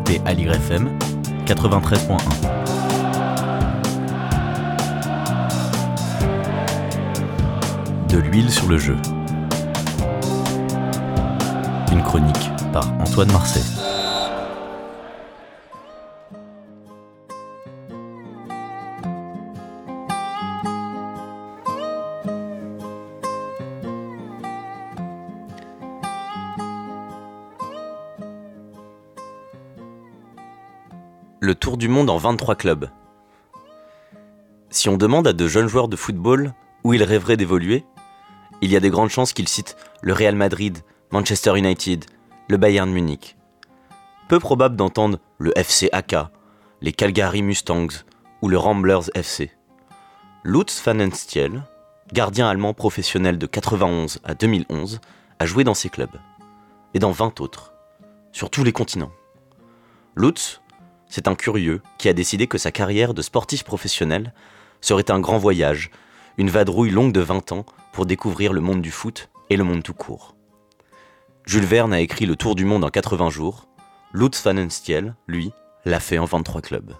écoutez Aligre FM 93.1. De l'huile sur le jeu. Une chronique par Antoine Marcet. Le tour du monde en 23 clubs. Si on demande à de jeunes joueurs de football où ils rêveraient d'évoluer, il y a de grandes chances qu'ils citent le Real Madrid, Manchester United, le Bayern Munich. Peu probable d'entendre le FC Haka, les Calgary Mustangs ou le Ramblers FC. Lutz Pfannenstiel, gardien allemand professionnel de 91 à 2011, a joué dans ces clubs, et dans 20 autres, sur tous les continents. Lutz, c'est un curieux qui a décidé que sa carrière de sportif professionnel serait un grand voyage, une vadrouille longue de 20 ans pour découvrir le monde du foot et le monde tout court. Jules Verne a écrit Le Tour du monde en 80 jours. Lutz Pfannenstiel, lui, l'a fait en 23 clubs.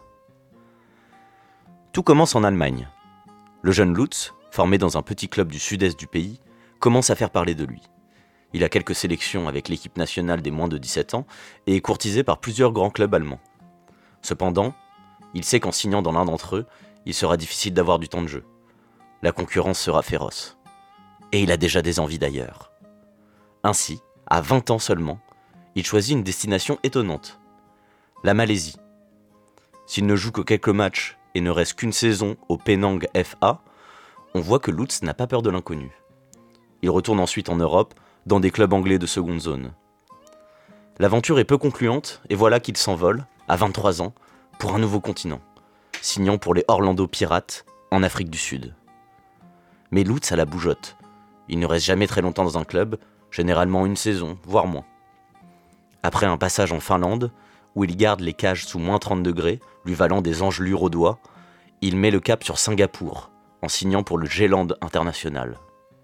Tout commence en Allemagne. Le jeune Lutz, formé dans un petit club du sud-est du pays, commence à faire parler de lui. Il a quelques sélections avec l'équipe nationale des moins de 17 ans et est courtisé par plusieurs grands clubs allemands. Cependant, il sait qu'en signant dans l'un d'entre eux, il sera difficile d'avoir du temps de jeu. La concurrence sera féroce. Et il a déjà des envies d'ailleurs. Ainsi, à 20 ans seulement, il choisit une destination étonnante. La Malaisie. S'il ne joue que quelques matchs et ne reste qu'une saison au Penang FA, on voit que Lutz n'a pas peur de l'inconnu. Il retourne ensuite en Europe, dans des clubs anglais de seconde zone. L'aventure est peu concluante et voilà qu'il s'envole, à 23 ans, pour un nouveau continent, signant pour les Orlando Pirates, en Afrique du Sud. Mais Lutz a la bougeotte. Il ne reste jamais très longtemps dans un club, généralement une saison, voire moins. Après un passage en Finlande, où il garde les cages sous moins 30 degrés, lui valant des engelures aux doigts, il met le cap sur Singapour, en signant pour le G-Land International.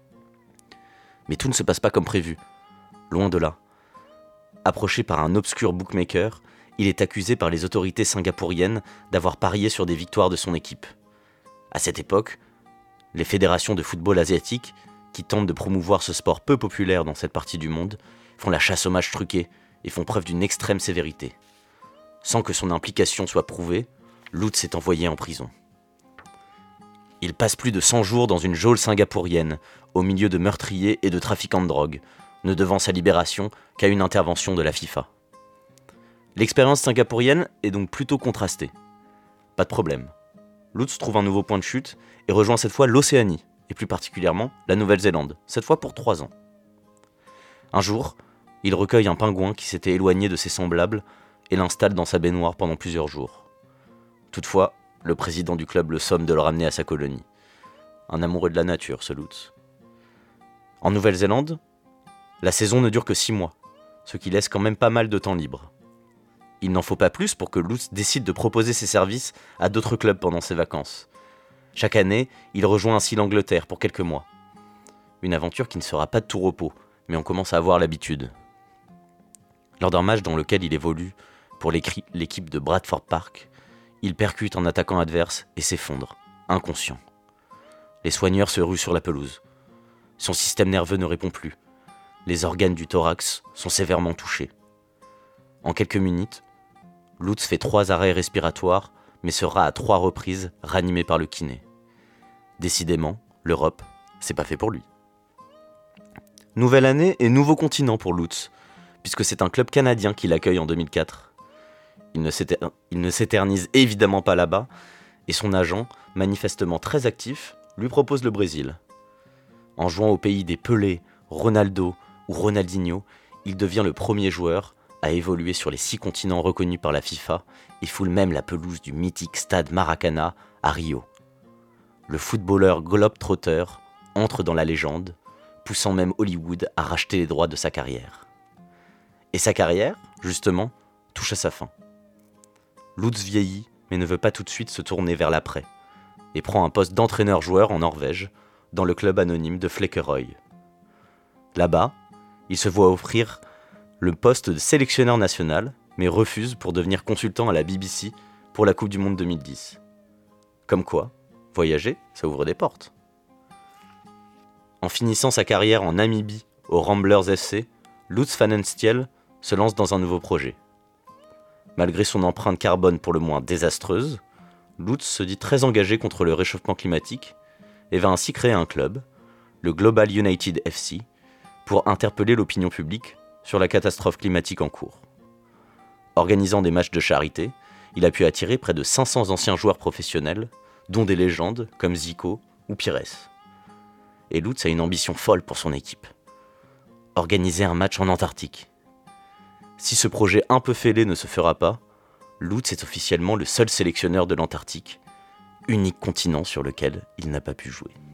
Mais tout ne se passe pas comme prévu, loin de là. Approché par un obscur bookmaker, il est accusé par les autorités singapouriennes d'avoir parié sur des victoires de son équipe. À cette époque, les fédérations de football asiatique, qui tentent de promouvoir ce sport peu populaire dans cette partie du monde, font la chasse aux matchs truqués et font preuve d'une extrême sévérité. Sans que son implication soit prouvée, Lutz est envoyé en prison. Il passe plus de 100 jours dans une geôle singapourienne, au milieu de meurtriers et de trafiquants de drogue, ne devant sa libération qu'à une intervention de la FIFA. L'expérience singapourienne est donc plutôt contrastée. Pas de problème. Lutz trouve un nouveau point de chute et rejoint cette fois l'Océanie, et plus particulièrement la Nouvelle-Zélande, cette fois pour 3 ans. Un jour, il recueille un pingouin qui s'était éloigné de ses semblables et l'installe dans sa baignoire pendant plusieurs jours. Toutefois, le président du club le somme de le ramener à sa colonie. Un amoureux de la nature, ce Lutz. En Nouvelle-Zélande, la saison ne dure que 6 mois, ce qui laisse quand même pas mal de temps libre. Il n'en faut pas plus pour que Lutz décide de proposer ses services à d'autres clubs pendant ses vacances. Chaque année, il rejoint ainsi l'Angleterre pour quelques mois. Une aventure qui ne sera pas de tout repos, mais on commence à avoir l'habitude. Lors d'un match dans lequel il évolue pour l'équipe de Bradford Park, il percute un attaquant adverse et s'effondre, inconscient. Les soigneurs se ruent sur la pelouse. Son système nerveux ne répond plus. Les organes du thorax sont sévèrement touchés. En quelques minutes, Lutz fait 3 arrêts respiratoires, mais sera à 3 reprises ranimé par le kiné. Décidément, l'Europe, c'est pas fait pour lui. Nouvelle année et nouveau continent pour Lutz, puisque c'est un club canadien qui l'accueille en 2004. Il ne s'éternise évidemment pas là-bas, et son agent, manifestement très actif, lui propose le Brésil. En jouant au pays des Pelé, Ronaldo ou Ronaldinho, il devient le premier joueur à évoluer sur les 6 continents reconnus par la FIFA et foule même la pelouse du mythique stade Maracana à Rio. Le footballeur globe-trotter entre dans la légende, poussant même Hollywood à racheter les droits de sa carrière. Et sa carrière, justement, touche à sa fin. Lutz vieillit, mais ne veut pas tout de suite se tourner vers l'après, et prend un poste d'entraîneur-joueur en Norvège, dans le club anonyme de Flekkerøy. Là-bas, il se voit offrir le poste de sélectionneur national mais refuse pour devenir consultant à la BBC pour la Coupe du Monde 2010. Comme quoi, voyager, ça ouvre des portes. En finissant sa carrière en Namibie aux Ramblers FC, Lutz van Stiel se lance dans un nouveau projet. Malgré son empreinte carbone pour le moins désastreuse, Lutz se dit très engagé contre le réchauffement climatique et va ainsi créer un club, le Global United FC, pour interpeller l'opinion publique sur la catastrophe climatique en cours. Organisant des matchs de charité, il a pu attirer près de 500 anciens joueurs professionnels, dont des légendes comme Zico ou Pires. Et Lutz a une ambition folle pour son équipe. Organiser un match en Antarctique. Si ce projet un peu fêlé ne se fera pas, Lutz est officiellement le seul sélectionneur de l'Antarctique, unique continent sur lequel il n'a pas pu jouer.